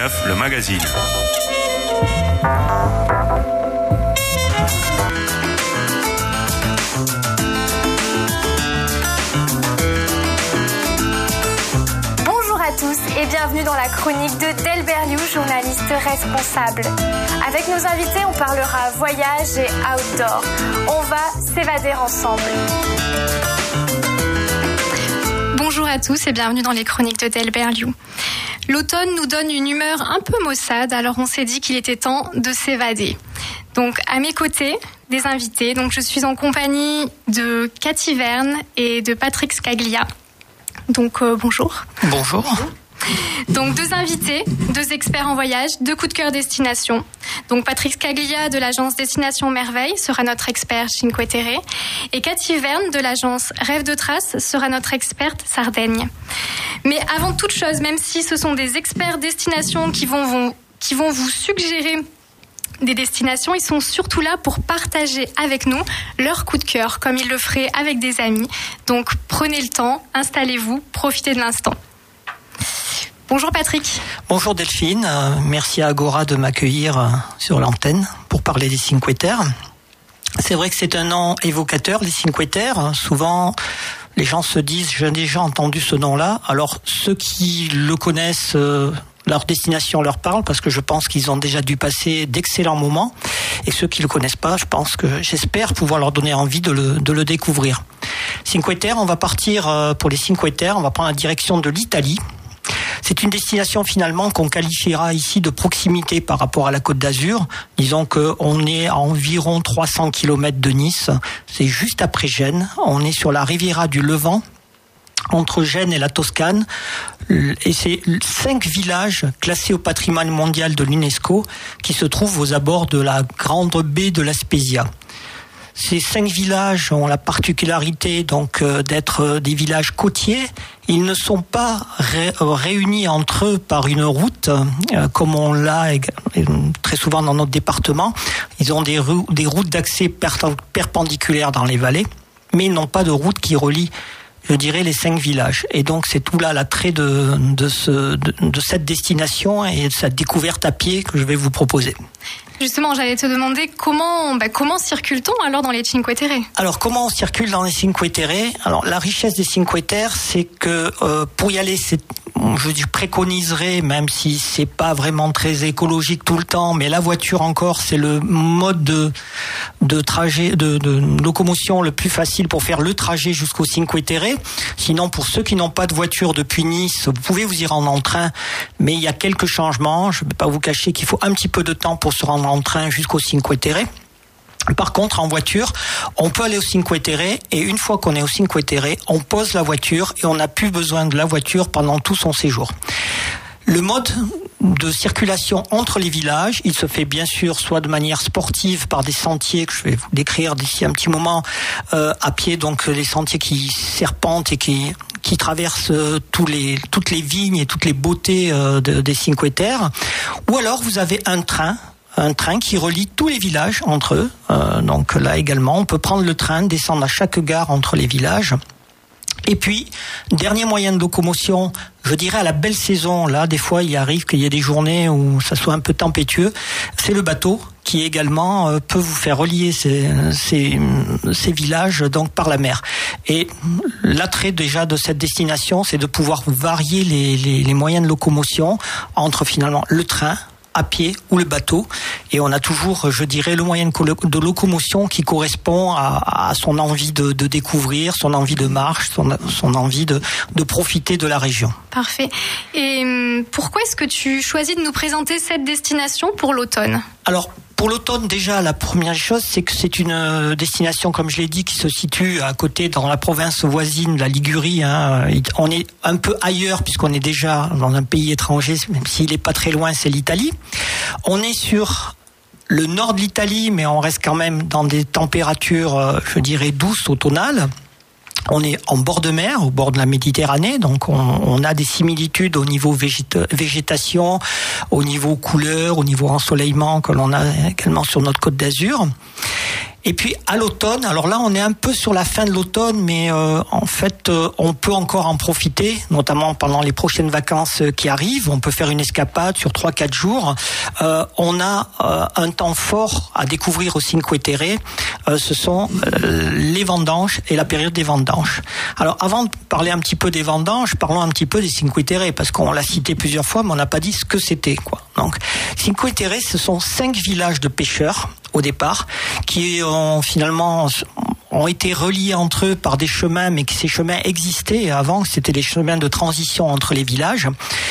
le magazine. Bonjour à tous et bienvenue dans la chronique de Delbert Liu, journaliste responsable. Avec nos invités, on parlera voyage et outdoor. On va s'évader ensemble. Bonjour à tous et bienvenue dans les chroniques de Delbert Liu. L'automne nous donne une humeur un peu maussade, alors on s'est dit qu'il était temps de s'évader. Donc à mes côtés, des invités. Donc je suis en compagnie de Cathy Verne et de Patrick Scaglia. Donc bonjour. Bonjour. Donc deux invités, deux experts en voyage, deux coups de cœur destination. Donc Patrick Scaglia de l'agence Destination Merveille sera notre expert Cinque Terre et Cathy Verne de l'agence Rêve de Trace sera notre experte Sardaigne. Mais avant toute chose, même si ce sont des experts destination qui vont vous suggérer des destinations, ils sont surtout là pour partager avec nous leur coup de cœur, comme ils le feraient avec des amis. Donc prenez le temps, installez-vous, profitez de l'instant. Bonjour Patrick. Bonjour Delphine, merci à Agora de m'accueillir sur l'antenne pour parler des Cinque Terre. C'est vrai que c'est un nom évocateur, les Cinque Terre. Souvent, les gens se disent, j'ai déjà entendu ce nom-là. Alors ceux qui le connaissent, leur destination leur parle parce que je pense qu'ils ont déjà dû passer d'excellents moments. Et ceux qui le connaissent pas, j'espère pouvoir leur donner envie de le découvrir. Cinque Terre, on va partir pour les Cinque Terre, on va prendre la direction de l'Italie. C'est une destination finalement qu'on qualifiera ici de proximité par rapport à la Côte d'Azur. Disons qu'on est à environ 300 km de Nice. C'est juste après Gênes. On est sur la Riviera du Levant, entre Gênes et la Toscane. Et c'est 5 villages classés au patrimoine mondial de l'UNESCO qui se trouvent aux abords de la grande baie de la Spezia. Ces 5 villages ont la particularité donc d'être des villages côtiers. Ils ne sont pas réunis entre eux par une route, comme on l'a très souvent dans notre département. Ils ont des routes d'accès perpendiculaires dans les vallées, mais ils n'ont pas de route qui relie, je dirais, les 5 villages. Et donc c'est tout là l'attrait de cette destination et de cette découverte à pied que je vais vous proposer. Justement, j'allais te demander comment circule-t-on alors dans les Cinque Terre ? Alors, comment on circule dans les Cinque Terre ? Alors, la richesse des Cinque Terre, c'est que pour y aller, je préconiserais, même si c'est pas vraiment très écologique tout le temps, mais la voiture encore, c'est le mode de trajet, de locomotion le plus facile pour faire le trajet jusqu'au Cinque Terre. Sinon, pour ceux qui n'ont pas de voiture depuis Nice, vous pouvez vous y rendre en train, mais il y a quelques changements. Je ne vais pas vous cacher qu'il faut un petit peu de temps pour se rendre en train jusqu'au Cinque Terre. Par contre, en voiture, on peut aller au Cinque Terre et une fois qu'on est au Cinque Terre, on pose la voiture et on n'a plus besoin de la voiture pendant tout son séjour. Le mode de circulation entre les villages, il se fait bien sûr soit de manière sportive par des sentiers que je vais vous décrire d'ici un petit moment à pied, donc les sentiers qui serpentent et qui traversent toutes les vignes et toutes les beautés des Cinque Terre. Ou alors vous avez un train qui relie tous les villages entre eux. Donc là également, on peut prendre le train, descendre à chaque gare entre les villages. Et puis, dernier moyen de locomotion, je dirais à la belle saison, là, des fois, il arrive qu'il y ait des journées où ça soit un peu tempétueux, c'est le bateau qui également peut vous faire relier ces villages donc par la mer. Et l'attrait déjà de cette destination, c'est de pouvoir varier les moyens de locomotion entre finalement le train, à pied ou le bateau, et on a toujours, je dirais, le moyen de locomotion qui correspond à son envie de découvrir, son envie de marche, son envie de profiter de la région. Parfait. Et pourquoi est-ce que tu choisis de nous présenter cette destination pour l'automne ? Alors, pour l'automne, déjà, la première chose, c'est que c'est une destination, comme je l'ai dit, qui se situe à côté, dans la province voisine, la Ligurie. On est un peu ailleurs, puisqu'on est déjà dans un pays étranger, même s'il n'est pas très loin, c'est l'Italie. On est sur le nord de l'Italie, mais on reste quand même dans des températures, je dirais, douces, automnales. On est en bord de mer, au bord de la Méditerranée, donc on a des similitudes au niveau végétation, au niveau couleur, au niveau ensoleillement que l'on a également sur notre Côte d'Azur. Et puis à l'automne, alors là on est un peu sur la fin de l'automne, mais en fait on peut encore en profiter, notamment pendant les prochaines vacances qui arrivent. On peut faire une escapade sur 3-4 jours. On a un temps fort à découvrir au Cinque Terre. Ce sont les vendanges et la période des vendanges. Alors avant de parler un petit peu des vendanges, parlons un petit peu des Cinque Terre, parce qu'on l'a cité plusieurs fois, mais on n'a pas dit ce que c'était, quoi. Donc Cinque Terre, ce sont 5 villages de pêcheurs au départ, qui ont été reliés entre eux par des chemins, mais que ces chemins existaient avant, c'était des chemins de transition entre les villages.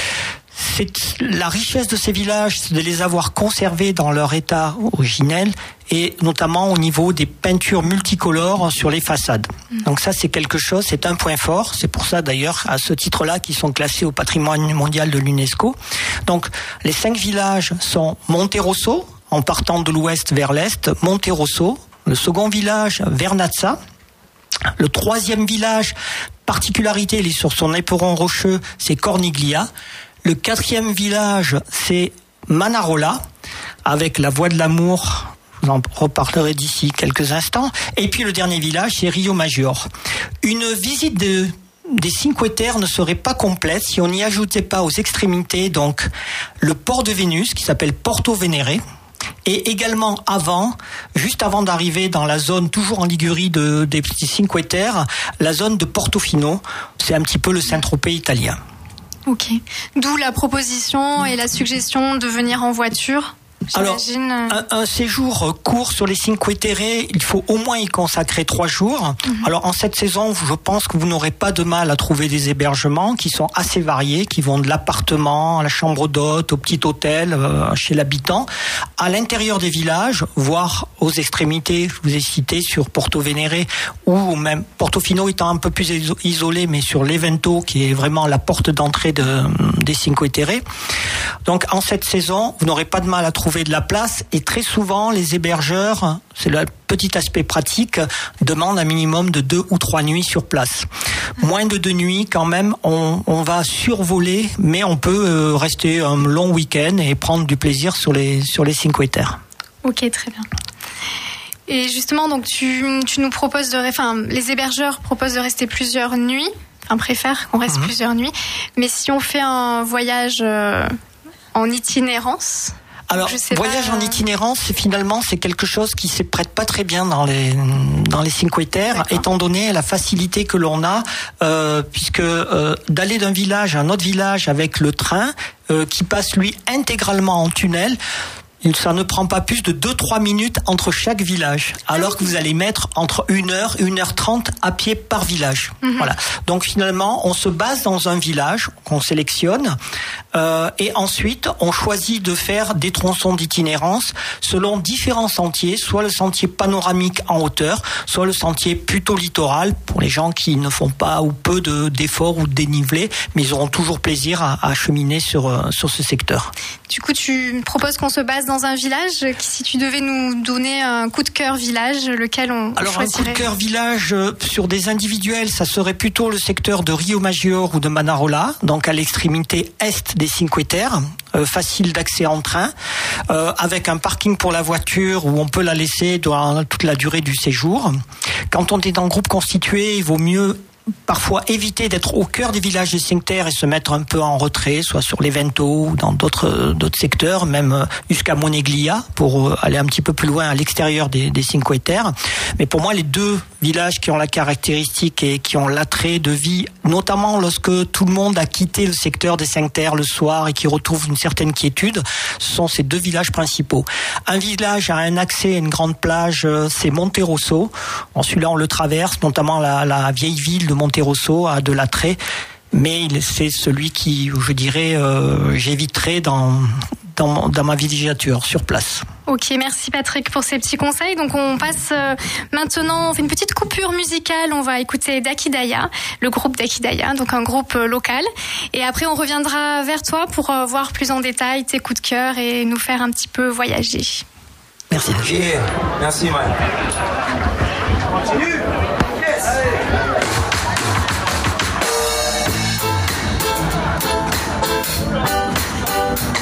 La richesse de ces villages, c'est de les avoir conservés dans leur état originel, et notamment au niveau des peintures multicolores sur les façades. Donc ça, c'est quelque chose, c'est un point fort. C'est pour ça d'ailleurs, à ce titre-là, qu'ils sont classés au patrimoine mondial de l'UNESCO. Donc les 5 villages sont Monterosso, en partant de l'ouest vers l'est, Monterosso. Le second village, Vernazza. Le 3e village, particularité, il est sur son éperon rocheux, c'est Corniglia. Le 4e village, c'est Manarola, avec la voie de l'amour. Je vous en reparlerai d'ici quelques instants. Et puis le dernier village, c'est Rio Maggiore. Une visite des Cinque Terre ne serait pas complète si on n'y ajoutait pas aux extrémités donc le port de Vénus, qui s'appelle Porto Venere. Et également juste avant d'arriver dans la zone, toujours en Ligurie des Cinque Terre, la zone de Portofino, c'est un petit peu le Saint-Tropez italien. Ok. D'où la proposition et la suggestion de venir en voiture. Alors, un séjour court sur les Cinque Terre, il faut au moins y consacrer 3 jours. Alors, en cette saison, je pense que vous n'aurez pas de mal à trouver des hébergements qui sont assez variés, qui vont de l'appartement à la chambre d'hôte, au petit hôtel, chez l'habitant, à l'intérieur des villages, voire aux extrémités. Je vous ai cité sur Porto Venere, ou même Portofino étant un peu plus isolé, mais sur l'Evento, qui est vraiment la porte d'entrée des Cinque Terre. Donc, en cette saison, vous n'aurez pas de mal à trouver de la place, et très souvent les hébergeurs, c'est le petit aspect pratique, demandent un minimum de 2 ou 3 nuits sur place. Moins de 2 nuits quand même, on va survoler, mais on peut rester un long week-end et prendre du plaisir sur les Cinque Terre. Ok, très bien. Et justement, donc tu nous proposes les hébergeurs proposent de rester plusieurs nuits, préfèrent qu'on reste plusieurs nuits, mais si on fait un voyage en itinérance. Alors, voyage en itinérance, finalement, c'est quelque chose qui se prête pas très bien dans les Cinque Terre, étant donné la facilité que l'on a, puisque d'aller d'un village à un autre village avec le train, qui passe lui intégralement en tunnel, ça ne prend pas plus de 2-3 minutes entre chaque village, alors que vous allez mettre entre 1h et 1h30 à pied par village. Voilà. Donc finalement, on se base dans un village qu'on sélectionne, et ensuite on choisit de faire des tronçons d'itinérance selon différents sentiers, soit le sentier panoramique en hauteur, soit le sentier plutôt littoral pour les gens qui ne font pas ou peu d'efforts ou de dénivelé, mais ils auront toujours plaisir à cheminer sur ce secteur. Du coup, tu proposes qu'on se base dans un village. Si tu devais nous donner un coup de cœur village, lequel on choisirait ? Alors, un coup de cœur village sur des individuels, ça serait plutôt le secteur de Rio Maggiore ou de Manarola, donc à l'extrémité est des Cinque Terre, facile d'accès en train, avec un parking pour la voiture où on peut la laisser durant toute la durée du séjour. Quand on est en groupe constitué, il vaut mieux parfois éviter d'être au cœur des villages des Cinque Terre et se mettre un peu en retrait, soit sur l'Evento ou dans d'autres secteurs, même jusqu'à Moneglia, pour aller un petit peu plus loin à l'extérieur des Cinque Terre. Mais pour moi, les 2 villages qui ont la caractéristique et qui ont l'attrait de vie, notamment lorsque tout le monde a quitté le secteur des Cinque Terre le soir et qui retrouve une certaine quiétude, ce sont ces 2 villages principaux. Un village a un accès à une grande plage, c'est Monterosso. Celui-là, on le traverse, notamment la vieille ville de Monterosso a de l'attrait, mais c'est celui qui, je dirais, j'éviterai dans ma villégiature sur place. Ok, merci Patrick pour ces petits conseils. Donc on passe maintenant, on fait une petite coupure musicale, on va écouter Dakidaya, le groupe Dakidaya, donc un groupe local. Et après on reviendra vers toi pour voir plus en détail tes coups de cœur et nous faire un petit peu voyager. Merci. Yeah. Merci man. Continue. Yes.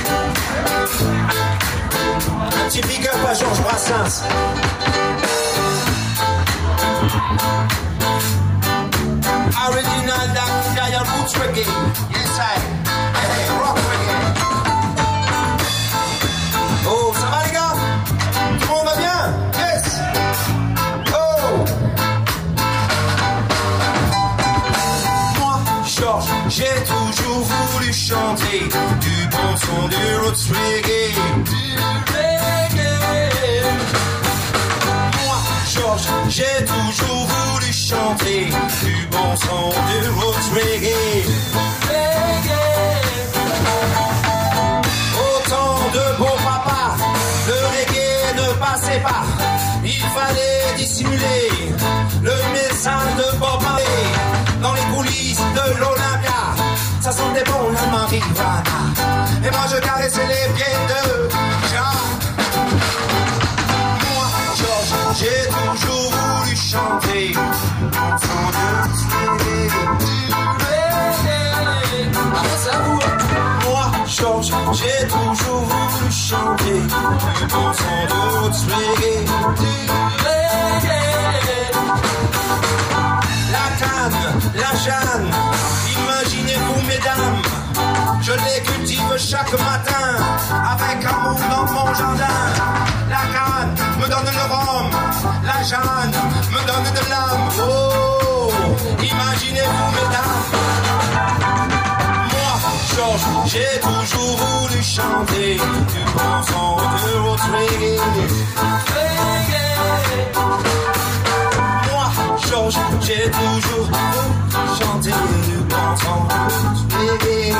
Un petit big up à Georges Brassens. Original Daya Roots Reggae. Yes, hey, rock reggae. Oh, ça va les gars? Tout le monde va bien? Yes. Oh. Moi, Georges, j'ai toujours voulu chanter du bon son du roots reggae. Du reggae. Moi, Georges, j'ai toujours voulu chanter du bon son du roots reggae. Autant de beaux papas, le reggae ne passait pas. Il fallait dissimuler le message de Bob Marley. Dans les coulisses de l'Olympia, ça sentait bon la marijuana. Et moi je caressais les pieds de Jean. Moi, Georges, j'ai toujours voulu chanter son moi, Georges, j'ai toujours voulu chanter du bon son de roots reggae. La canne, la Jeanne, imaginez-vous mesdames, je les cultive chaque matin avec amour dans mon jardin. La canne me donne le rhum, la Jeanne me donne de l'âme. Oh, imaginez-vous mesdames. Georges, j'ai toujours voulu chanter du bon son de roots reggae. Moi, Georges, j'ai toujours voulu chanter du bon son de roots reggae.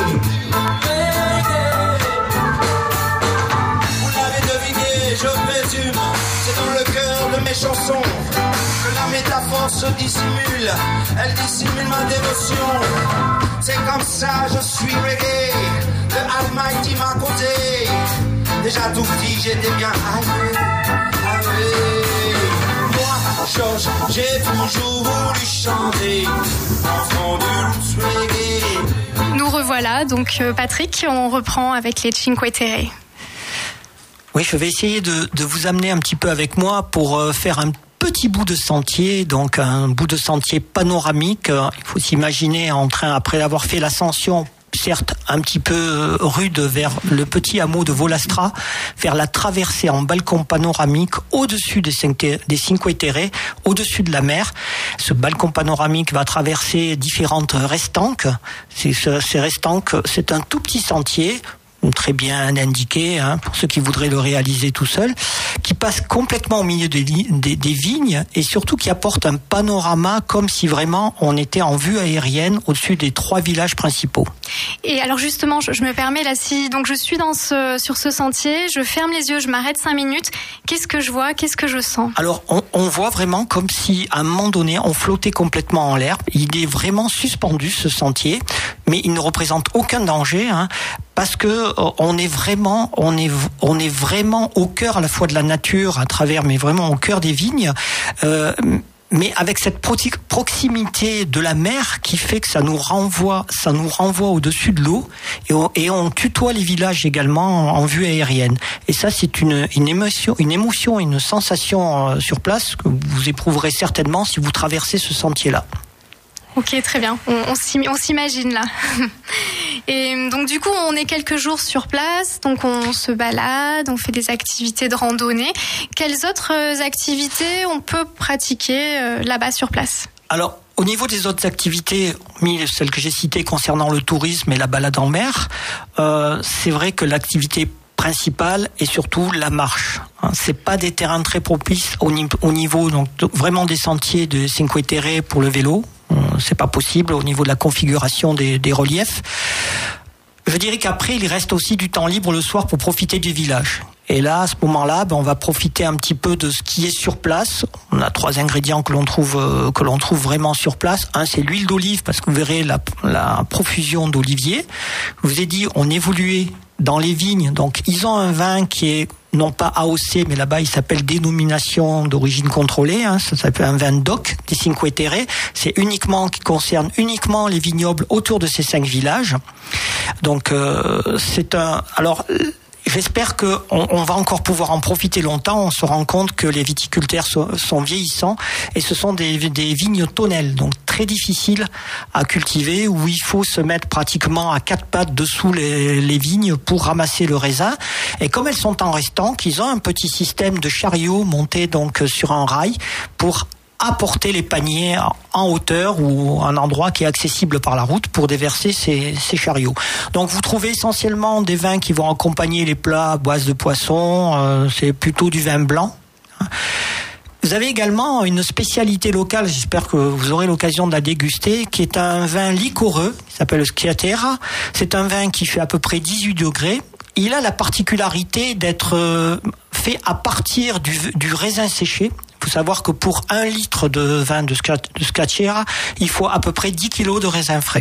Vous l'avez deviné, je présume, c'est dans le cœur de mes chansons que la métaphore se dissimule. Elle dissimule ma dévotion. C'est comme ça, je suis reggae. Le Almighty m'a causé. Déjà tout petit, j'étais bien allé. Moi, Georges, j'ai toujours voulu chanter en fond du roots reggae. Nous revoilà, donc Patrick, on reprend avec les Cinque Terre. Oui, je vais essayer de vous amener un petit peu avec moi pour faire un petit bout de sentier, donc un bout de sentier panoramique. Il faut s'imaginer en train, après avoir fait l'ascension, certes un petit peu rude, vers le petit hameau de Volastra, faire la traversée en balcon panoramique au-dessus des Cinque Terre, au-dessus de la mer. Ce balcon panoramique va traverser différentes restanques. Ces restanques, c'est un tout petit sentier, très bien indiqué, pour ceux qui voudraient le réaliser tout seul, qui passe complètement au milieu des vignes et surtout qui apporte un panorama comme si vraiment on était en vue aérienne au-dessus des 3 villages principaux. Et alors justement, je me permets là, si donc je suis sur ce sentier, je ferme les yeux, je m'arrête 5 minutes, qu'est-ce que je vois, qu'est-ce que je sens? Alors on voit vraiment comme si à un moment donné on flottait complètement en l'air. Il est vraiment suspendu ce sentier, mais il ne représente aucun danger, parce que on est vraiment au cœur à la fois de la nature à travers, mais vraiment au cœur des vignes, mais avec cette proximité de la mer qui fait que ça nous renvoie au-dessus de l'eau, et on tutoie les villages également en vue aérienne. Et ça, c'est une émotion, une sensation sur place que vous éprouverez certainement si vous traversez ce sentier-là. Ok, très bien. On s'imagine là. Et donc du coup, on est quelques jours sur place, donc on se balade, on fait des activités de randonnée. Quelles autres activités on peut pratiquer là-bas sur place? Alors, au niveau des autres activités, hormis celles que j'ai citées concernant le tourisme et la balade en mer, c'est vrai que l'activité principale est surtout la marche. C'est pas des terrains très propices au niveau donc vraiment des sentiers de Cinque Terre pour le vélo. C'est pas possible au niveau de la configuration des reliefs. Je dirais qu'après, il reste aussi du temps libre le soir pour profiter du village. Et là, à ce moment-là, on va profiter un petit peu de ce qui est sur place. On a 3 ingrédients que l'on trouve vraiment sur place. Un, c'est l'huile d'olive, parce que vous verrez la profusion d'oliviers. Je vous ai dit, on évoluait dans les vignes. Donc, ils ont un vin qui est non pas AOC, mais là-bas, il s'appelle dénomination d'origine contrôlée. Ça s'appelle un vin DOC des Cinque Terre. C'est qui concerne uniquement les vignobles autour de ces 5 villages. Donc, alors, j'espère qu'on va encore pouvoir en profiter longtemps. On se rend compte que les viticulteurs sont vieillissants et ce sont des vignes tonnelles, donc très difficile à cultiver, où il faut se mettre pratiquement à 4 pattes dessous les vignes pour ramasser le raisin. Et comme elles sont en restanque, ils ont un petit système de chariot monté donc sur un rail pour apporter les paniers en hauteur ou un endroit qui est accessible par la route pour déverser ces chariots. Donc vous trouvez essentiellement des vins qui vont accompagner les plats à base de poisson, c'est plutôt du vin blanc. Vous avez également une spécialité locale, j'espère que vous aurez l'occasion de la déguster, qui est un vin liquoreux, qui s'appelle le Schiatera. C'est un vin qui fait à peu près 18 degrés. Il a la particularité d'être fait à partir du raisin séché. Il faut savoir que pour 1 litre de vin de Schiatera, il faut à peu près 10 kilos de raisin frais.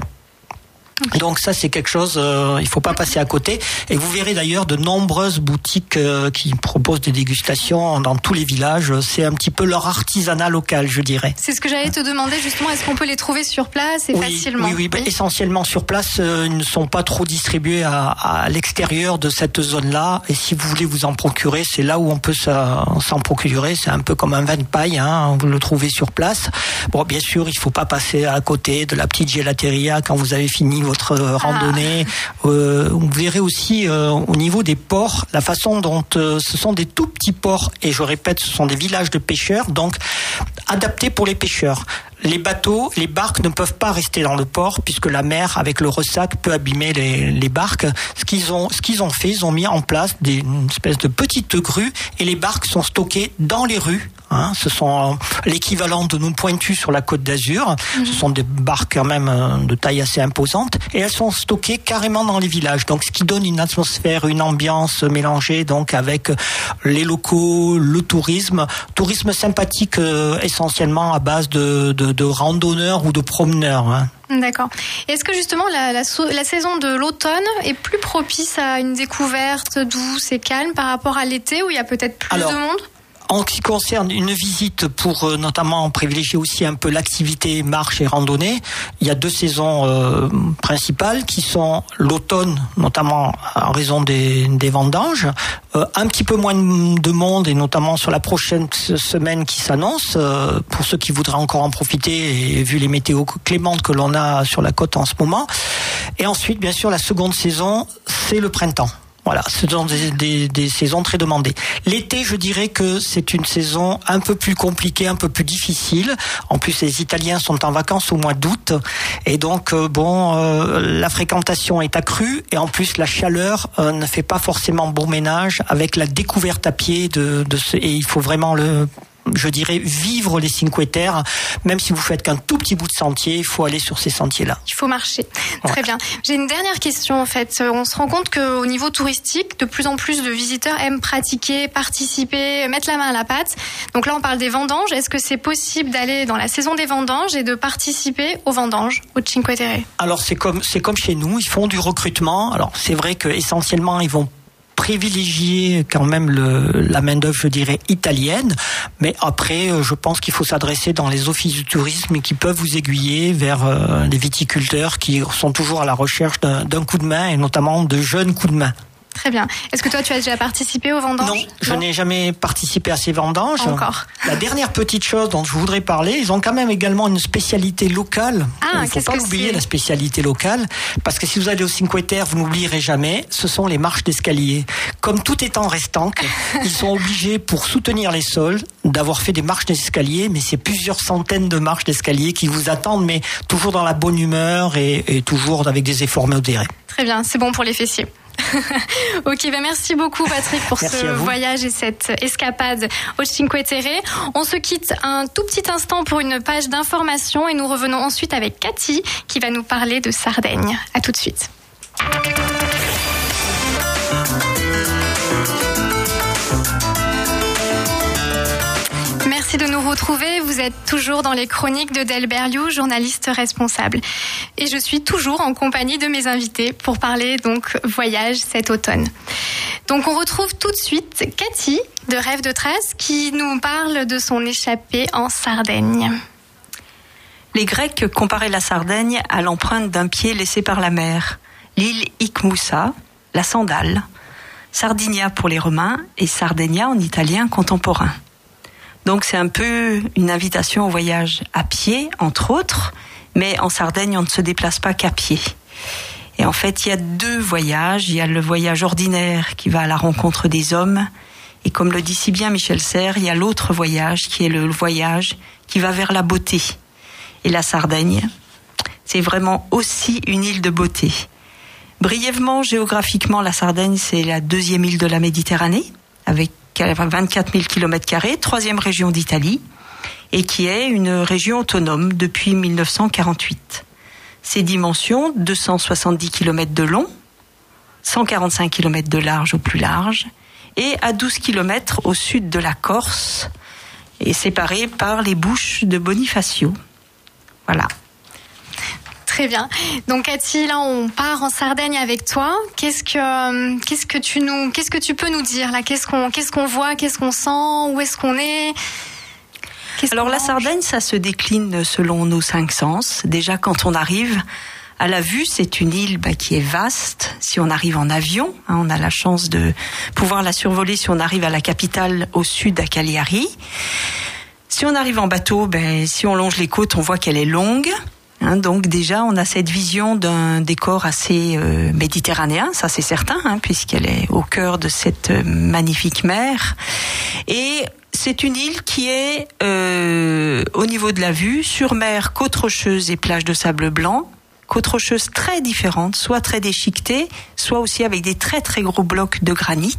Donc ça c'est quelque chose, il faut pas passer à côté. Et vous verrez d'ailleurs de nombreuses boutiques qui proposent des dégustations dans tous les villages. C'est un petit peu leur artisanat local, je dirais. C'est ce que j'allais te demander justement. Est-ce qu'on peut les trouver sur place et facilement? Oui. Essentiellement sur place. Ils ne sont pas trop distribués à l'extérieur de cette zone-là. Et si vous voulez vous en procurer, c'est là où on peut s'en procurer. C'est un peu comme un vin de paille, hein. Vous le trouvez sur place. Bon, bien sûr, il faut pas passer à côté de la petite gelateria quand vous avez fini votre randonnée. Vous verrez aussi au niveau des ports, la façon dont ce sont des tout petits ports, et je répète, ce sont des villages de pêcheurs, donc adaptés pour les pêcheurs. Les bateaux, les barques ne peuvent pas rester dans le port puisque la mer, avec le ressac, peut abîmer les barques. Ce qu'ils ont fait, ils ont mis en place une espèce de petites grues et les barques sont stockées dans les rues. Hein, ce sont l'équivalent de nos pointus sur la Côte d'Azur. Ce sont des barques quand même de taille assez imposante et elles sont stockées carrément dans les villages. Donc, ce qui donne une atmosphère, une ambiance mélangée donc avec les locaux, le tourisme sympathique essentiellement à base de randonneurs ou de promeneurs. Hein. D'accord. Est-ce que justement la saison de l'automne est plus propice à une découverte douce et calme par rapport à l'été où il y a peut-être plus de monde ? En ce qui concerne une visite pour notamment privilégier aussi un peu l'activité marche et randonnée, il y a 2 saisons principales qui sont l'automne, notamment en raison des vendanges, un petit peu moins de monde et notamment sur la prochaine semaine qui s'annonce, pour ceux qui voudraient encore en profiter et vu les météos clémentes que l'on a sur la côte en ce moment. Et ensuite, bien sûr, la seconde saison, c'est le printemps. Voilà, ce sont des saisons très demandées. L'été, je dirais que c'est une saison un peu plus compliquée, un peu plus difficile. En plus, les Italiens sont en vacances au mois d'août. Et donc, la fréquentation est accrue. Et en plus, la chaleur ne fait pas forcément bon ménage avec la découverte à pied et il faut vraiment je dirais vivre les Cinque Terre. Même si vous faites qu'un tout petit bout de sentier, il faut aller sur ces sentiers-là. Il faut marcher. Très bien. J'ai une dernière question en fait. On se rend compte qu'au niveau touristique, de plus en plus de visiteurs aiment pratiquer, participer, mettre la main à la pâte. Donc là, on parle des vendanges. Est-ce que c'est possible d'aller dans la saison des vendanges et de participer aux vendanges au Cinque Terre? Alors c'est comme chez nous. Ils font du recrutement. Alors c'est vrai que essentiellement ils vont privilégier quand même la main-d'œuvre, je dirais, italienne. Mais après, je pense qu'il faut s'adresser dans les offices du tourisme qui peuvent vous aiguiller vers les viticulteurs qui sont toujours à la recherche d'un coup de main et notamment de jeunes coups de main. Très bien. Est-ce que toi, tu as déjà participé aux vendanges ? Non, je n'ai jamais participé à ces vendanges. Encore. La dernière petite chose dont je voudrais parler, ils ont quand même également une spécialité locale. Il ne faut pas oublier la spécialité locale, parce que si vous allez au Cinque Terre, vous n'oublierez jamais, ce sont les marches d'escalier. Comme tout est en restanque, ils sont obligés, pour soutenir les sols, d'avoir fait des marches d'escalier, mais c'est plusieurs centaines de marches d'escalier qui vous attendent, mais toujours dans la bonne humeur et toujours avec des efforts modérés. Très bien, c'est bon pour les fessiers. Ok, merci beaucoup Patrick pour ce voyage et cette escapade au Cinque Terre. On se quitte un tout petit instant pour une page d'information et nous revenons ensuite avec Cathy qui va nous parler de Sardaigne. À tout de suite. Merci de nous retrouver. Vous êtes toujours dans les chroniques de Delbert Liu, journaliste responsable. Et je suis toujours en compagnie de mes invités pour parler donc voyage cet automne. Donc on retrouve tout de suite Cathy de Rêve de Trace qui nous parle de son échappée en Sardaigne. Les Grecs comparaient la Sardaigne à l'empreinte d'un pied laissé par la mer. L'île Icmoussa, la sandale. Sardinia pour les Romains et Sardegna en italien contemporain. Donc c'est un peu une invitation au voyage à pied, entre autres, mais en Sardaigne, on ne se déplace pas qu'à pied. Et en fait, il y a 2 voyages. Il y a le voyage ordinaire qui va à la rencontre des hommes. Et comme le dit si bien Michel Serres, il y a l'autre voyage qui est le voyage qui va vers la beauté. Et la Sardaigne, c'est vraiment aussi une île de beauté. Brièvement, géographiquement, la Sardaigne, c'est la 2e île de la Méditerranée, avec 24 000 km², 3e région d'Italie, et qui est une région autonome depuis 1948. Ses dimensions, 270 km de long, 145 km de large au plus large, et à 12 km au sud de la Corse, et séparée par les Bouches de Bonifacio. Voilà. Très bien. Donc Cathy, là on part en Sardaigne avec toi. Qu'est-ce que tu peux nous dire là ? Qu'est-ce qu'on voit ? Qu'est-ce qu'on sent ? Où est-ce qu'on est ? Alors la Sardaigne, ça se décline selon nos 5 sens. Déjà quand on arrive à la vue, c'est une île qui est vaste. Si on arrive en avion, on a la chance de pouvoir la survoler si on arrive à la capitale au sud, à Cagliari. Si on arrive en bateau, si on longe les côtes, on voit qu'elle est longue. Donc déjà, on a cette vision d'un décor assez méditerranéen, ça c'est certain, puisqu'elle est au cœur de cette magnifique mer. Et c'est une île qui est, au niveau de la vue, sur mer, côte rocheuse et plage de sable blanc. Côte rocheuse très différentes, soit très déchiquetées, soit aussi avec des très très gros blocs de granit.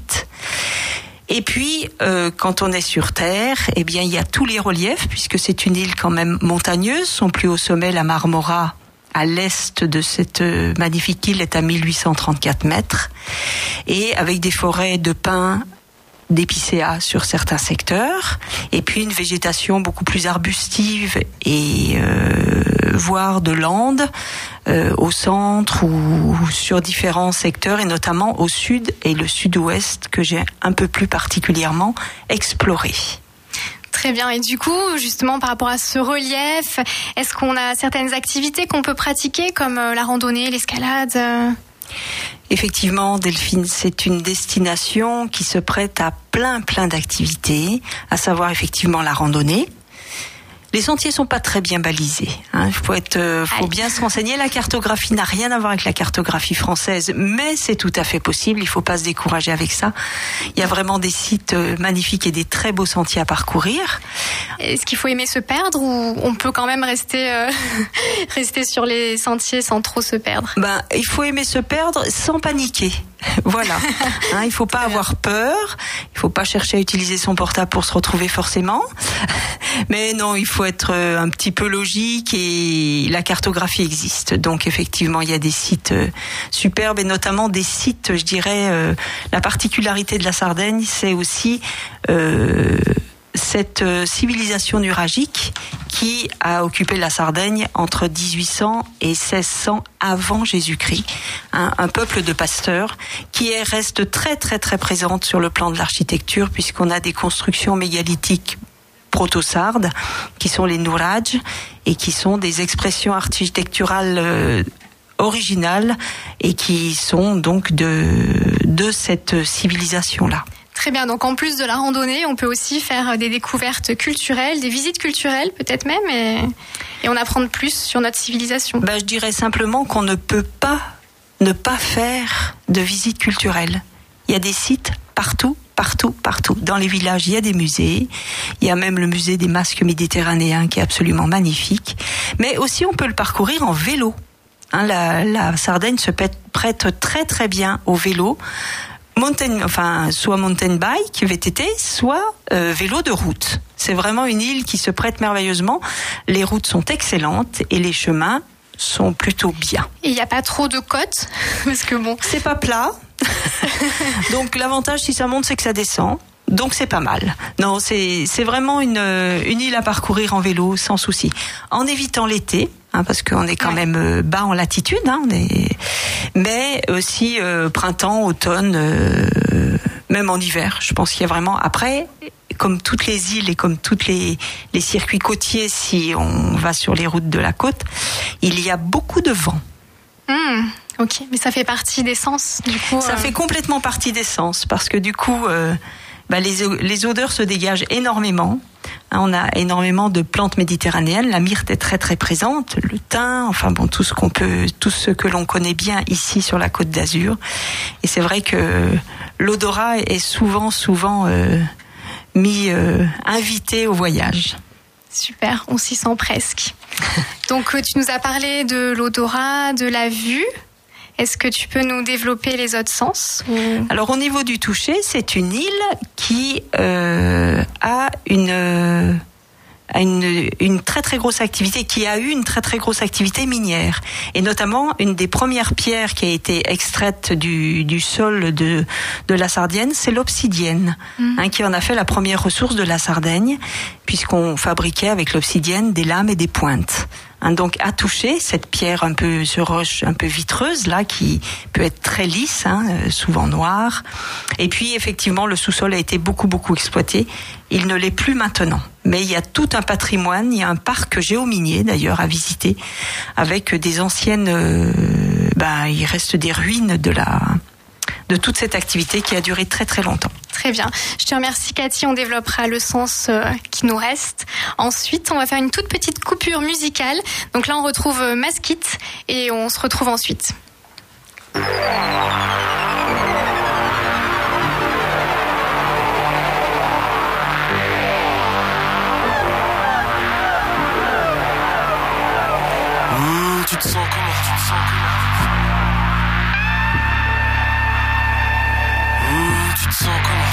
Et puis, quand on est sur terre, il y a tous les reliefs, puisque c'est une île quand même montagneuse. Son plus haut sommet, la Marmora, à l'est de cette magnifique île, est à 1834 mètres. Et avec des forêts de pins, d'épicéas sur certains secteurs. Et puis une végétation beaucoup plus arbustive et voire de landes au centre ou sur différents secteurs, et notamment au sud et le sud-ouest que j'ai un peu plus particulièrement exploré. Très bien. Et du coup, justement, par rapport à ce relief, est-ce qu'on a certaines activités qu'on peut pratiquer, comme la randonnée, l'escalade ? Effectivement, Delphine, c'est une destination qui se prête à plein d'activités, à savoir effectivement la randonnée. Les sentiers sont pas très bien balisés. Faut bien se renseigner. La cartographie n'a rien à voir avec la cartographie française, mais c'est tout à fait possible. Il faut pas se décourager avec ça. Il y a vraiment des sites magnifiques et des très beaux sentiers à parcourir. Est-ce qu'il faut aimer se perdre, ou on peut quand même rester sur les sentiers sans trop se perdre ? Il faut aimer se perdre sans paniquer. Voilà. Il faut pas avoir peur. Il faut pas chercher à utiliser son portable pour se retrouver forcément. Mais non, il faut être un petit peu logique, et la cartographie existe. Donc effectivement, il y a des sites superbes, et notamment des sites, je dirais, la particularité de la Sardaigne, c'est aussi cette civilisation nuragique qui a occupé la Sardaigne entre 1800 et 1600 avant Jésus-Christ. Un peuple de pasteurs qui reste très très très présente sur le plan de l'architecture, puisqu'on a des constructions mégalithiques proto-sardes qui sont les nouraj, et qui sont des expressions architecturales originales, et qui sont donc de cette civilisation-là. Très bien, donc en plus de la randonnée, on peut aussi faire des découvertes culturelles, des visites culturelles peut-être même, et en apprendre plus sur notre civilisation. Je dirais simplement qu'on ne peut pas ne pas faire de visite culturelle. Il y a des sites partout. Dans les villages, il y a des musées. Il y a même le musée des masques méditerranéens qui est absolument magnifique. Mais aussi, on peut le parcourir en vélo. La Sardaigne se prête très très bien au vélo. Soit mountain bike, VTT, soit vélo de route. C'est vraiment une île qui se prête merveilleusement. Les routes sont excellentes et les chemins sont plutôt bien. Et il n'y a pas trop de côtes, parce que c'est pas plat. Donc l'avantage, si ça monte, c'est que ça descend. Donc c'est pas mal. Non, c'est vraiment une île à parcourir en vélo sans souci. En évitant l'été, parce qu'on est quand même bas en latitude, mais aussi printemps, automne, même en hiver. Je pense qu'il y a vraiment, après, comme toutes les îles et comme tous les circuits côtiers, si on va sur les routes de la côte, il y a beaucoup de vent. Ok, mais ça fait partie des sens, du coup. Ça fait complètement partie des sens, parce que du coup, les odeurs se dégagent énormément. On a énormément de plantes méditerranéennes. La myrte est très très présente, le thym, enfin bon, tout ce que l'on connaît bien ici sur la Côte d'Azur. Et c'est vrai que l'odorat est souvent invité au voyage. Super, on s'y sent presque. Donc tu nous as parlé de l'odorat, de la vue. Est-ce que tu peux nous développer les autres sens ou... Alors au niveau du toucher, c'est une île qui a une très très grosse activité, qui a eu une très très grosse activité minière, et notamment une des premières pierres qui a été extraite du sol de la Sardienne, c'est l'obsidienne, qui en a fait la première ressource de la Sardaigne, puisqu'on fabriquait avec l'obsidienne des lames et des pointes. Donc à toucher, cette pierre ce roche un peu vitreuse là, qui peut être très lisse, souvent noire. Et puis effectivement, le sous-sol a été beaucoup exploité. Il ne l'est plus maintenant. Mais il y a tout un patrimoine, il y a un parc géominier d'ailleurs à visiter, avec des anciennes... il reste des ruines de toute cette activité qui a duré très très longtemps. Très bien. Je te remercie Cathy, on développera le sens qui nous reste. Ensuite, on va faire une toute petite coupure musicale. Donc là, on retrouve Masquite et on se retrouve ensuite. Tu te sens comment? Tu te sens comment?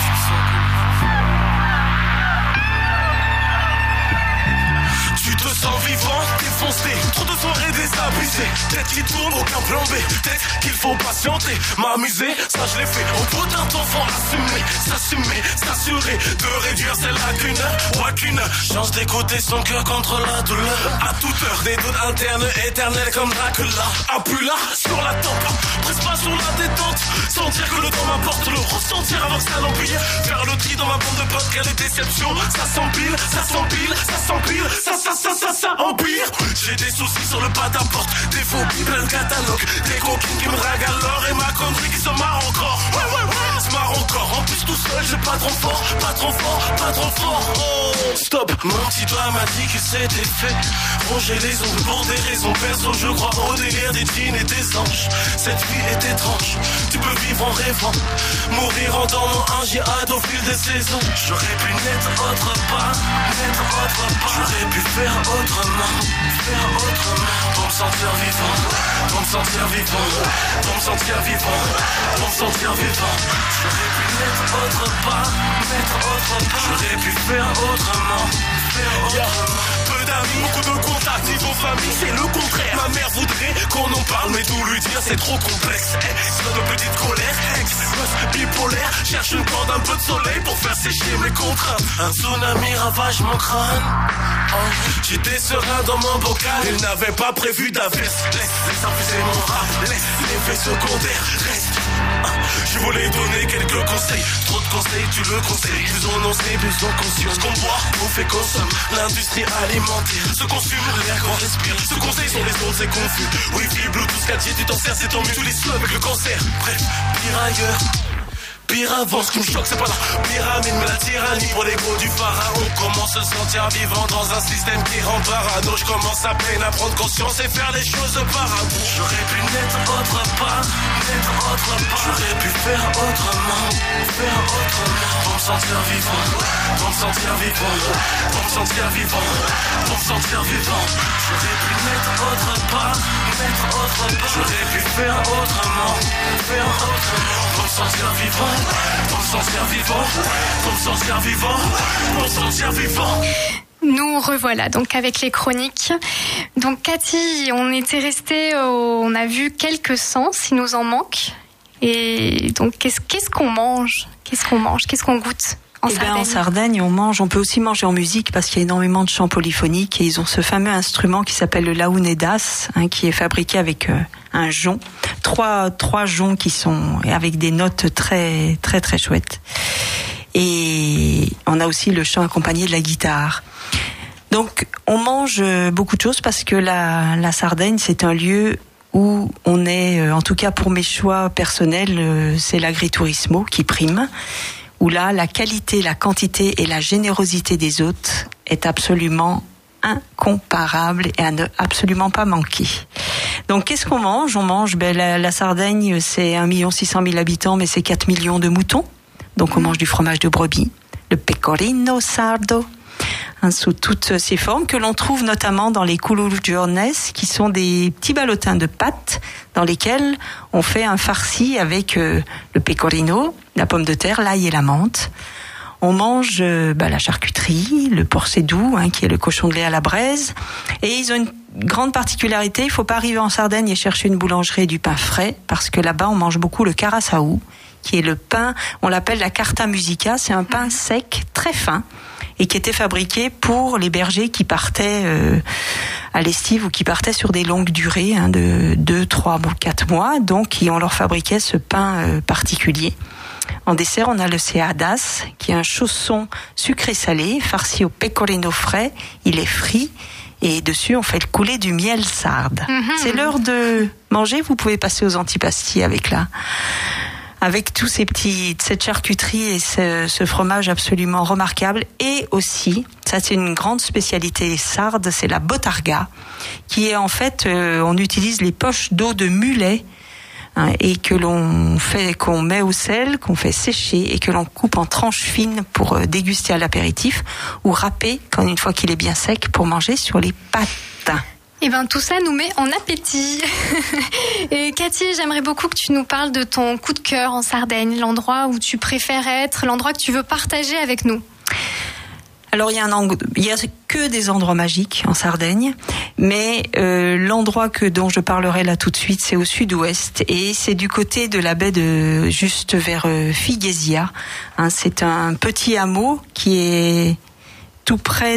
Tu te sens vivant, défoncé, trop de soirées désabusées. Tête qui tourne, aucun plan B. Peut-être qu'il faut patienter, m'amuser, ça je l'ai fait. Au bout d'un temps, faut s'assumer, s'assurer de réduire ses lacunes. Aucune chance d'écouter son cœur contre la douleur. À toute heure, des doutes internes, éternels comme Dracula. Appuie-là sur la tempe, presse pas sur la détente. Sentir que le temps m'apporte, le ressentir avant que ça l'empire. Faire le tri dans ma bande de potes, quelle déception. Ça s'empile, ça empire. J'ai des soucis sur le pas de la porte, des phobies plein de catalogues, des coquines qui me draguent alors et ma connerie qui se marre encore. Ouais, se marre encore. En plus tout seul, j'ai pas trop fort. Oh, stop. Mon petit doigt m'a dit que c'était fait. Ronger les ongles pour des raisons perso. Je crois au délire des djinns et des anges. Cette vie est étrange. Tu peux vivre en rêvant, mourir en dormant un djihad au fil des saisons. J'aurais pu naître autre part. J'aurais pu faire autrement. Pour me sentir vivant. J'aurais pu naître autre part. J'aurais pu faire autrement. Peu d'amis, beaucoup de contacts, niveau famille, c'est le contraire. Ma mère voudrait qu'on en parle, mais tout lui dire c'est trop complexe. Sur de petites colères, ex-meuf bipolaire, cherche une corde, un peu de soleil pour faire sécher mes contraintes. Un tsunami ravage mon crâne. J'étais serein dans mon bocal, il n'avait pas prévu d'averse. Laisse infuser mon rap, laisse l'effet secondaire, reste. Je voulais donner quelques conseils, trop de conseils, tu le conseilles. Plus on en sait, plus on consomme. Ce qu'on boit, on fait consomme. L'industrie alimentaire se consume, l'air qu'on respire. Ce conseil sont les ondes, c'est confus. Wi-Fi, Bluetooth, 4G, tu t'en sers, c'est tant mieux. Tous les slums avec le cancer. Bref, pire ailleurs. Pire avant, ce qui me choque, c'est pas la pyramide, mais la tyrannie. Pour l'ego du pharaon, on commence à se sentir vivant dans un système qui rend parano. Je commence à peine à prendre conscience et faire les choses par amour. J'aurais pu naître autre part. J'aurais pu faire autrement. Pour me sentir vivant. J'aurais pu naître autre part. J'aurais pu faire autrement. Pour me sentir vivant. Nous revoilà donc avec les chroniques. Donc Cathy, on était resté, on a vu quelques sens, il nous en manque. Et donc qu'est-ce qu'on mange? Qu'est-ce qu'on goûte en Sardaigne, on peut aussi manger en musique parce qu'il y a énormément de chants polyphoniques et ils ont ce fameux instrument qui s'appelle le laúnedas, qui est fabriqué avec un jonc, trois joncs qui sont avec des notes très très très chouettes. Et on a aussi le chant accompagné de la guitare. Donc on mange beaucoup de choses parce que la Sardaigne, c'est un lieu où on est, en tout cas pour mes choix personnels, c'est l'agritourismo qui prime, où là, la qualité, la quantité et la générosité des hôtes est absolument incomparable et à ne absolument pas manquer. Donc, qu'est-ce qu'on mange ? On mange, la Sardaigne, c'est 1 600 000 habitants, mais c'est 4 millions de moutons. Donc, on mange du fromage de brebis, le pecorino sardo, sous toutes ses formes, que l'on trouve notamment dans les culurgiones, qui sont des petits ballotins de pâte dans lesquels on fait un farci avec le pecorino, la pomme de terre, l'ail et la menthe. On mange la charcuterie, le porc doux, qui est le cochon de lait à la braise. Et ils ont une grande particularité, il ne faut pas arriver en Sardaigne et chercher une boulangerie et du pain frais, parce que là-bas, on mange beaucoup le caraçao, qui est le pain, on l'appelle la carta musica, c'est un pain sec, très fin, et qui était fabriqué pour les bergers qui partaient à l'estive ou qui partaient sur des longues durées, de 2, 3, 4 mois, donc on leur fabriquait ce pain particulier. En dessert, on a le seadas, qui est un chausson sucré-salé, farci au pecorino frais, il est frit, et dessus, on fait couler du miel sarde. C'est l'heure de manger, vous pouvez passer aux antipastilles avec tous cette charcuterie et ce fromage absolument remarquable. Et aussi, ça c'est une grande spécialité sarde, c'est la botarga, qui est en fait, on utilise les poches d'eau de mulet, et qu'on met au sel, qu'on fait sécher et que l'on coupe en tranches fines pour déguster à l'apéritif, ou râper une fois qu'il est bien sec pour manger sur les pâtes. Et tout ça nous met en appétit. Et Cathy, j'aimerais beaucoup que tu nous parles de ton coup de cœur en Sardaigne, l'endroit où tu préfères être, l'endroit que tu veux partager avec nous. Alors, il y a que des endroits magiques en Sardaigne, mais l'endroit dont je parlerai là tout de suite, c'est au sud-ouest, et c'est du côté de la baie juste vers Figuesia. C'est un petit hameau qui est tout près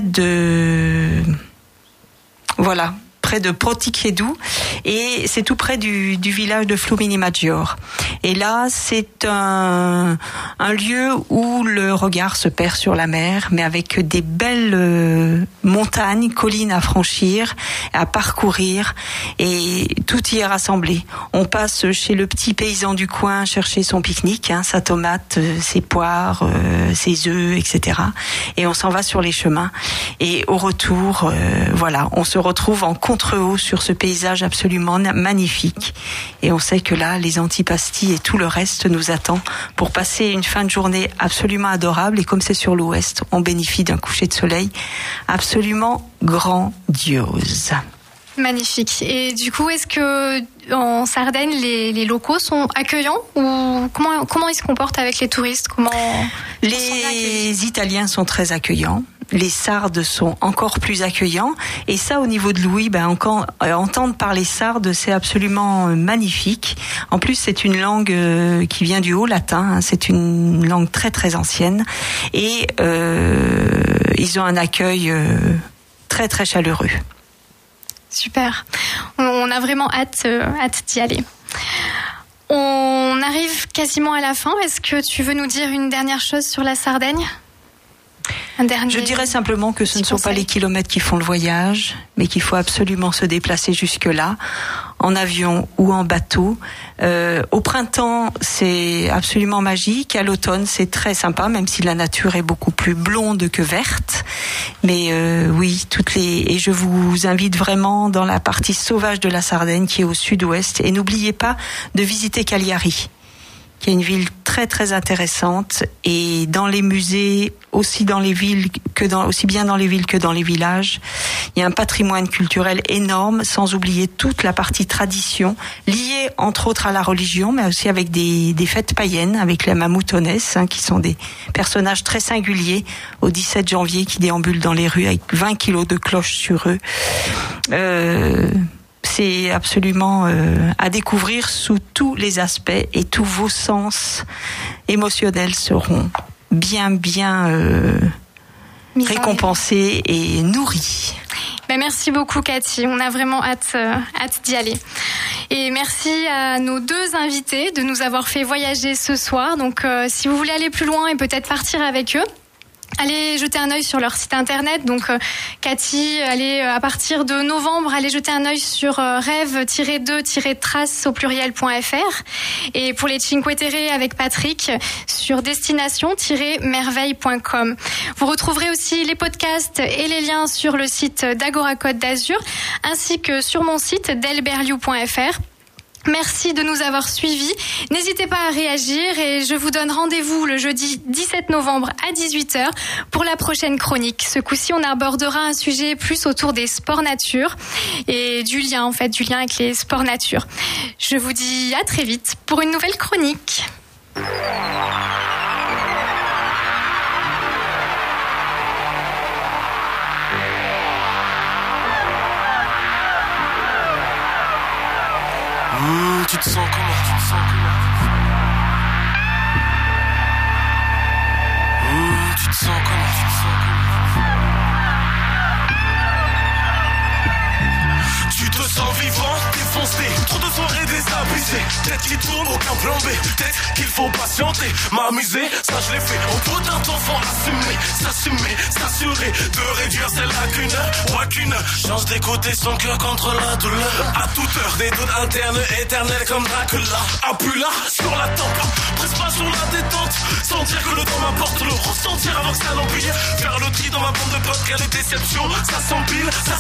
près de Proticheddu, et c'est tout près du village de Flumini Maggiore. Et là, c'est un lieu où le regard se perd sur la mer, mais avec des belles montagnes, collines à franchir, à parcourir, et tout y est rassemblé. On passe chez le petit paysan du coin chercher son pique-nique, sa tomate, ses poires, ses œufs, etc. Et on s'en va sur les chemins. Et au retour, on se retrouve en contre-haut sur ce paysage absolument magnifique. Et on sait que là, les antipastilles et tout le reste nous attend pour passer une fin de journée absolument adorable. Et comme c'est sur l'ouest, on bénéficie d'un coucher de soleil absolument grandiose. Magnifique. Et du coup, est-ce que en Sardaigne, les locaux sont accueillants, ou comment ils se comportent avec les touristes ? Les Italiens sont très accueillants. Les Sardes sont encore plus accueillants. Et ça, au niveau de l'ouïe, entendre parler sarde, c'est absolument magnifique. En plus, c'est une langue qui vient du haut latin. C'est une langue très très ancienne. Et ils ont un accueil très très chaleureux. Super. On a vraiment hâte d'y aller. On arrive quasiment à la fin. Est-ce que tu veux nous dire une dernière chose sur la Sardaigne ? Je dirais simplement que ce ne sont pas les kilomètres qui font le voyage, mais qu'il faut absolument se déplacer jusque-là, en avion ou en bateau. Au printemps, c'est absolument magique. À l'automne, c'est très sympa, même si la nature est beaucoup plus blonde que verte. Mais oui, et je vous invite vraiment dans la partie sauvage de la Sardaigne, qui est au sud-ouest. Et n'oubliez pas de visiter Cagliari, qui est une ville très très intéressante, et dans les musées, aussi bien dans les villes que dans les villages, il y a un patrimoine culturel énorme, sans oublier toute la partie tradition liée entre autres à la religion, mais aussi avec des fêtes païennes, avec les mamoutones, qui sont des personnages très singuliers au 17 janvier qui déambulent dans les rues avec 20 kilos de cloches sur eux. C'est absolument à découvrir sous tous les aspects, et tous vos sens émotionnels seront bien récompensés et nourris. Merci beaucoup Cathy, on a vraiment hâte d'y aller. Et merci à nos deux invités de nous avoir fait voyager ce soir. Donc si vous voulez aller plus loin et peut-être partir avec eux, allez jeter un œil sur leur site internet. Donc, Cathy, allez, à partir de novembre, allez jeter un œil sur rêve-2-trace au pluriel.fr. Et pour les Cinque Terre avec Patrick, sur destination-merveille.com. Vous retrouverez aussi les podcasts et les liens sur le site d'Agora Côte d'Azur, ainsi que sur mon site delberliou.fr. Merci de nous avoir suivis. N'hésitez pas à réagir et je vous donne rendez-vous le jeudi 17 novembre à 18h pour la prochaine chronique. Ce coup-ci, on abordera un sujet plus autour des sports nature et du lien avec les sports nature. Je vous dis à très vite pour une nouvelle chronique. Tu te sens comment? Tu te sens comment? Tu te sens vivant, défoncé, trop de soirées désabusées. Tête qui tourne, aucun plan B. Peut-être qu'il faut patienter, m'amuser, ça je l'ai fait. Au bout d'un temps, faut s'assumer, s'assurer de réduire ces lacunes. Aucune chance d'écouter son cœur contre la douleur. À toute heure, des doutes internes, éternels comme Dracula. Appuie là, sur la tempe, presse pas sur la détente. Sentir que le temps m'apporte, le ressentir avant que ça n'empire. Faire le tri dans ma bande de potes, quelle déception. Ça s'empile, ça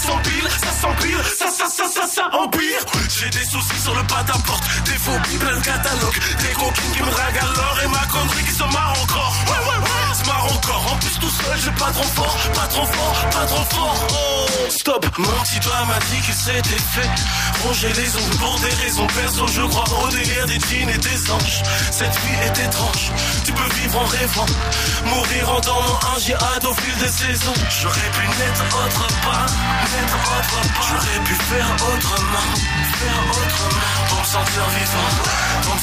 empire. J'ai des soucis sur le pas d'apporte, des phobies plein de catalogues, des coquines qui me draguent alors et ma connerie qui se marre encore. Ouais, se marre encore. En plus tout seul, j'ai pas trop fort. Oh, stop, mon petit doigt m'a dit qu'il s'était fait ronger les ongles pour des raisons perso. Je crois au délire des djinns et des anges. Cette vie est étrange, tu peux vivre en rêvant, mourir en dormant un jihad au fil des saisons. J'aurais pu n'être autre part. J'aurais pu faire autrement, pour me sentir vivant, J'aurais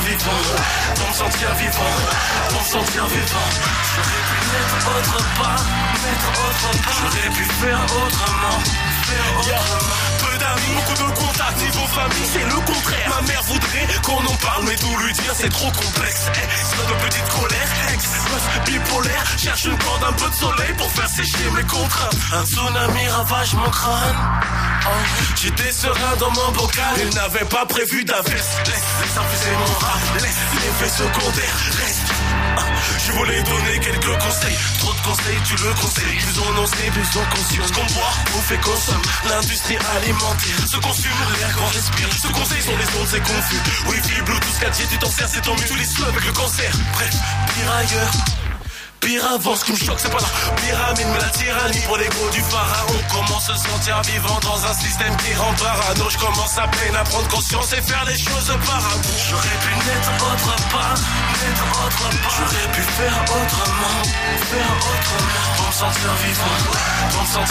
pu n'être autre part, j'aurais pu faire autrement. Peu d'amis, beaucoup de contacts, niveau famille, c'est le contraire. Ma mère voudrait qu'on en parle, mais tout lui dire c'est trop complexe. C'est de petite colère, ex-meuf bipolaire. Cherche une corde, un peu de soleil pour faire sécher mes contraintes. Un tsunami ravage mon crâne. J'étais serein dans mon bocal, il n'avait pas prévu d'averse. Laisse infuser mon rap, laisse l'effet secondaire, reste. Je voulais donner quelques conseils, trop de conseils, tu le conseilles. Plus on en sait, plus on consomme. Ce qu'on boit, bouffe et consomme. L'industrie alimentaire se consume, l'air qu'on respire. Ce conseil sont les ondes, c'est confus. Wi-Fi, Bluetooth, 4G, tu t'en sers, c'est ton mieux. Tous les slums avec le cancer. Bref, pire ailleurs. Pire avant, ce qui me choque, c'est pas la pyramide, mais la tyrannie pour l'ego du pharaon. Comment se sentir vivant dans un système qui rend parano? Je commence à peine à prendre conscience et faire les choses par amour. J'aurais pu n'être autre part, j'aurais pu faire autrement, pour me sentir vivant, J'aurais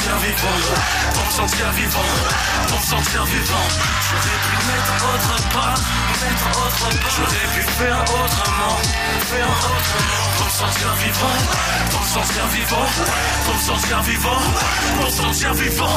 pu n'être autre part, j'aurais pu faire autrement, pour me sentir vivant. Pour me sentir vivant.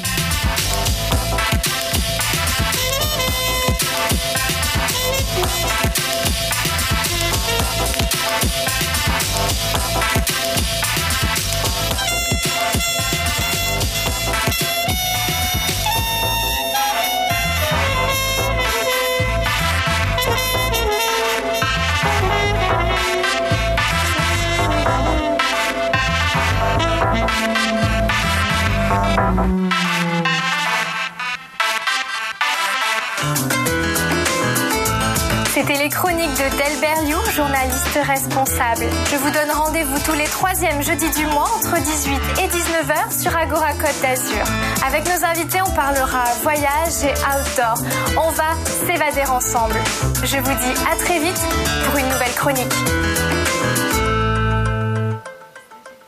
C'était les chroniques de Delbert Liu, journaliste responsable. Je vous donne rendez-vous tous les 3e jeudis du mois entre 18 et 19h sur Agora Côte d'Azur. Avec nos invités, on parlera voyage et outdoor. On va s'évader ensemble. Je vous dis à très vite pour une nouvelle chronique.